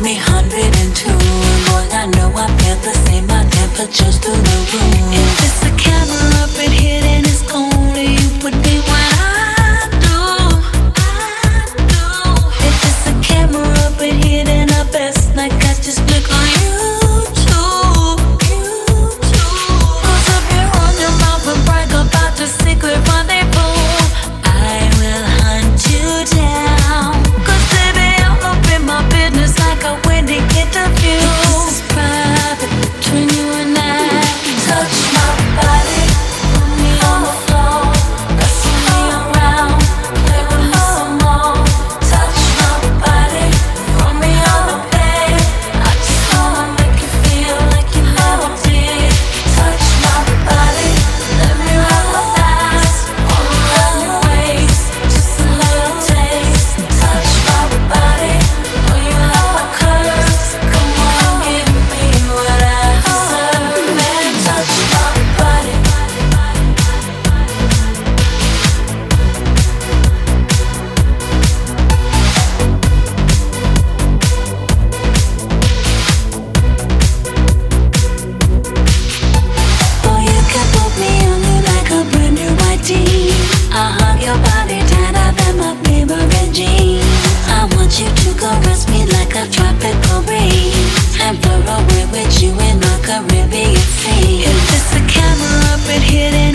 me 102. Boy, I know I feel the same. My temperature's through the roof. If it's a camera up in here, then it's only you would be what I do. If it's a camera up in here, then I best like I just click on YouTube. Cause if you run your mouth and brag about the secret rendezvous, I will hunt you down. Cause baby, I'm up in my business like a wedding interview. This is private between you and I. Touch my body, put me on the floor, wrestle me around, play with me some more. Touch my body, throw me on the bed. I just wanna make you feel like you never did. Touch my body, let me wrap my thighs all around your waist, just a little taste. Touch my body, know you like my curves. Come on, give me what I deserve. Man, touch my body. Oh, you can put me on you like a brand new ID. I hug your body tighter than my favorite jeans. I want you to caress me like a tropical breeze and float away with you in the Caribbean sea. If it's a camera up in here, then